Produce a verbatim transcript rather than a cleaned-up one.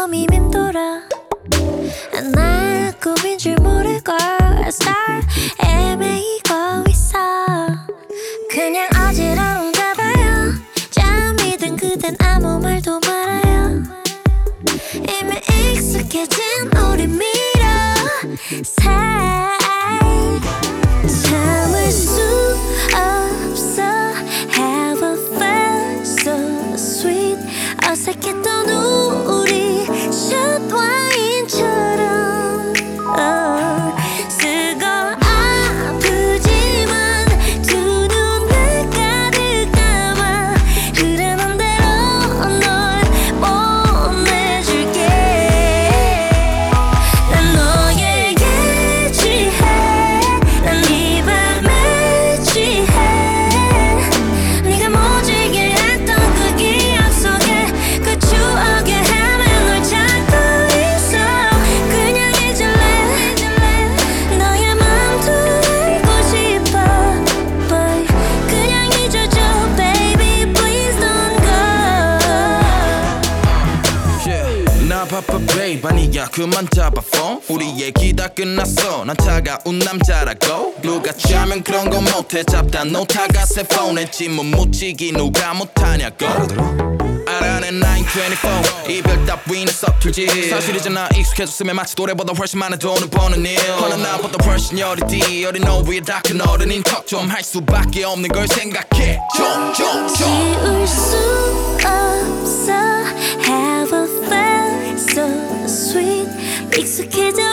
마음이 맴돌아 날 꿈인 줄 모르고 star 애매히고 있어 그냥 어지러운가 봐요 잠이 든 그댄 아무 말도 말아요 이미 익숙해진 우리 미러 살 참을 수 없어 Have a fun so sweet 어색했던 우리 샷 와인처럼 oh. 쓰고 아프지만 두 눈을 가득 감아 흐르는 대로 널 보내줄게 난 너에게 취해 난 이 밤에 취해 네가 모지게 했던 그 기억 속에 그 추억에 헤매 널 찾고 있어 그냥 잊을래 너의 맘도 알고 싶어 Boy 그냥 잊어줘 baby please don't go yeah. 나 바빠 babe 아니야 그만 잡아 phone 우리 얘기 다 끝났어 난 차가운 남자라고 누가 짜면 그런 거 못해 잡다 놓다가 새 폰에 질문 묻히기 누가 못하냐고 알아낸 nine twenty-four 이별 따위는 서툴지 사실이잖아 익숙해졌으면 마치 노래보다 훨씬 많은 돈을 버는 일 허나 나보다 훨씬 어리디 어린 너위에 다 큰 어른인 척 좀 할 수밖에 없는 걸 생각해 좀좀좀 지울 수 없어 Have a fun so sweet 익숙해져